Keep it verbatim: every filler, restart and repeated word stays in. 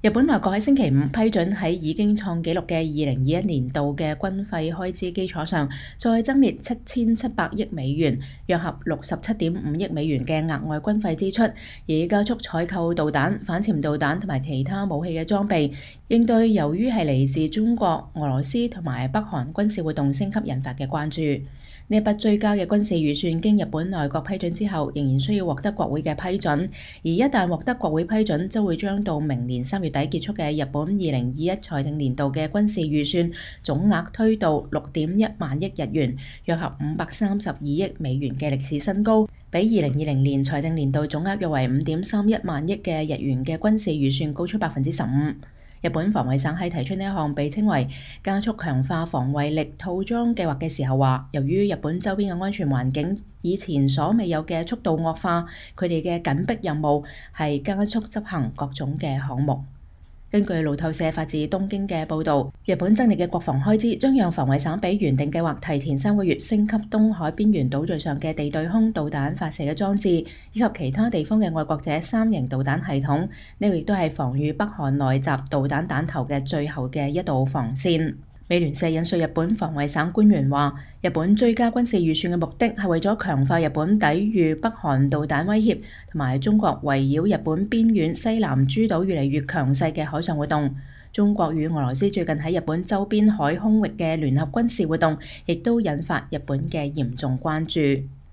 日本內閣喺星期五批准喺已經創紀錄嘅二零二一年度嘅軍費開支基礎上，再增列七千七百億美元，約合六十七點五億美元嘅額外軍費支出，以加速採購導彈、反潛導彈同埋其他武器嘅裝備，應對由於係嚟自中國、俄羅斯同埋北韓軍事活動升級引發嘅關注。呢一筆追加嘅軍事預算經日本內閣批准之後，仍然需要獲得國會嘅批准，而一旦獲得國會批准，則會將到明年三月底結束嘅日本二零二一財政年度嘅軍事預算總額推到六點一萬億日元，約合五百三十二億美元嘅歷史新高，比二零二零年財政年度總額約為五點三一萬億嘅日元嘅軍事預算高出百分之十五。日本防衛省喺提出呢一項被稱為加速強化防衛力套裝計劃嘅時候話，由於日本周邊嘅安全環境以前所未有嘅速度惡化，佢哋嘅緊迫任務係加速執行各種嘅項目。根據路透社發自東京嘅報導，日本增列嘅國防開支將讓防衛省比原定計劃提前三個月升級東海邊緣島嶼上嘅地對空導彈發射嘅裝置，以及其他地方嘅愛國者三型導彈系統。呢個亦都係防禦北韓來襲導彈彈頭嘅最後嘅一道防線。美聯社引述日本防衛省官員話，日本追加軍事預算嘅目的係為咗強化日本抵禦北韓導彈威脅，同埋中國圍繞日本邊遠西南諸島越嚟越強勢嘅海上活動。中國與俄羅斯最近喺日本周邊海空域嘅聯合軍事活動，亦都引發日本嘅嚴重關注。